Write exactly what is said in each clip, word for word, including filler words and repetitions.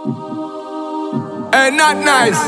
Hey, not nice.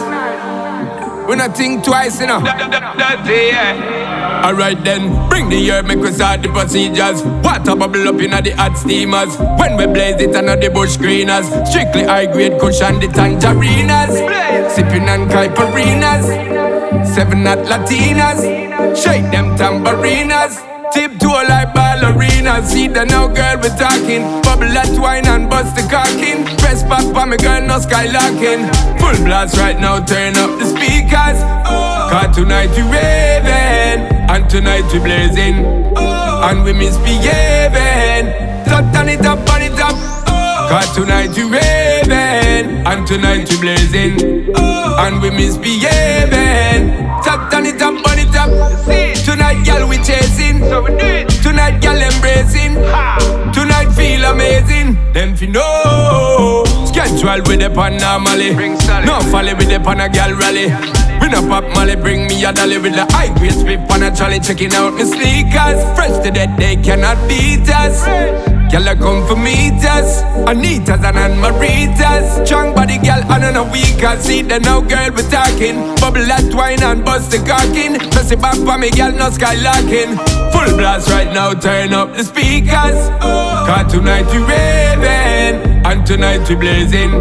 We not think twice, you know. Dirty, yeah. Alright then, bring the herb, make we start the procedures. Water bubble up inna the hot steamers. When we blaze it under the bush greeners. Strictly high grade cushion the tangerinas. Sipping on caipirinhas. Seven hot latinas. Shake them tamburinas. Tiptoe like ballerinas. See the now girl we talking. Bubble that wine and bust the cocking. Press pop on me girl no skylarking. Full blast right now, turn up the speakers. Cause tonight we raving, and tonight we blazing, and we misbehaving. So turn it up, turn it up. Cause tonight we raving, and tonight we blazing, and we misbehaving. So turn it up, turn it up. Tonight girl we chasing, tonight girl embracing, tonight feel amazing. Then fi know schedule with the pan normally. No folly with the pan a girl rally. We no pop molly, bring me a dolly with the high grade split pan a trolley. Checking out my sneakers, fresh to death they cannot beat us. Girl a come for meet us, Anitas and Ann-Maritas. Strong body girl and a weaker. See the now girl we talking. Bubble that wine and bust the cocking. Press it back for me girl no skylarking. Full blast right now, turn up the speakers. Cause tonight we raving, and tonight we blazing,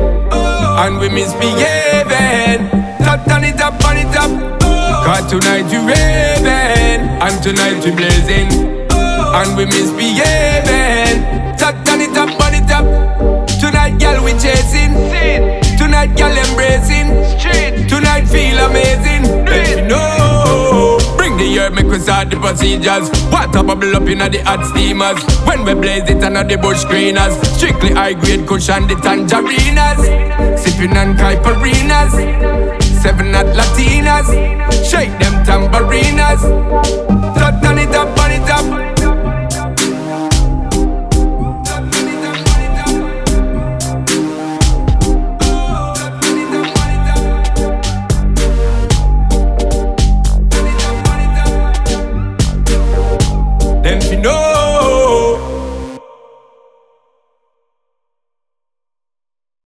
and we misbehaving. So turn it up, turn it up. Cause tonight we raving, and tonight we blazing, and we misbehaving. So turn it up, turn it up. Tonight girl we chasing, tonight girl embracing, tonight feel amazing. Let you know. Bring the herb, make we start the procedures. Water bubble up inna the hot steamers. When we blaze it under the bush greeners. Strictly high grade cushion the tangerinas. Sipping on caipirinhas. Seven hot latinas. Shake them tamburinas.